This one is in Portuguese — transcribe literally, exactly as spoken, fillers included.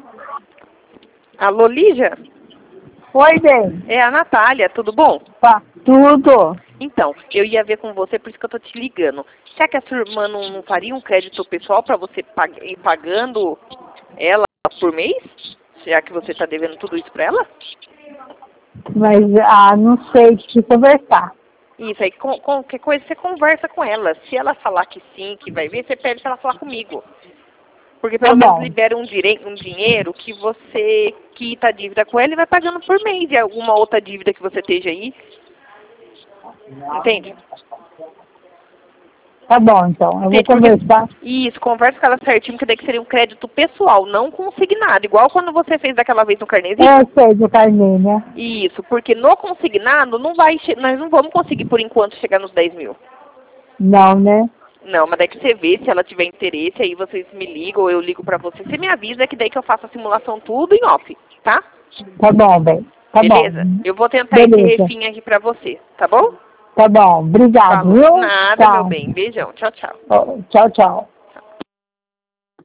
Alô, Lígia? Oi, bem. É a Natália, tudo bom? Tá, tudo. Então, eu ia ver com você, por isso que eu tô te ligando. Será que a sua irmã não, não faria um crédito pessoal para você pag ir pagando ela por mês? Já que você tá devendo tudo isso para ela? Mas, ah, não sei, preciso conversar. Isso, aí com, com qualquer coisa você conversa com ela. Se ela falar que sim, que vai ver, você pede pra ela falar comigo. Porque pelo Tá menos bom. libera um, direi um dinheiro que você quita a dívida com ela e vai pagando por mês. E alguma outra dívida que você esteja aí. Entende? Tá bom, então. Eu vou Entende? Porque, conversar. isso, conversa com ela certinho, que daí que seria um crédito pessoal, não consignado. Igual quando você fez daquela vez no carnezinho. Eu sei do carnê, né? Isso, porque no consignado não vai, nós não vamos conseguir por enquanto chegar nos dez mil. Não, né? Não, mas daí que você vê, se ela tiver interesse, aí vocês me ligam ou eu ligo pra você. Você me avisa que daí que eu faço a simulação tudo em off, tá? Tá bom, bem. Tá Beleza? bom. Eu vou tentar esse Beleza. refim aqui pra você, tá bom? Tá bom. Obrigado, Falou. viu? Nada, meu Tchau. bem. Beijão. Tchau, tchau. Ó, tchau, tchau.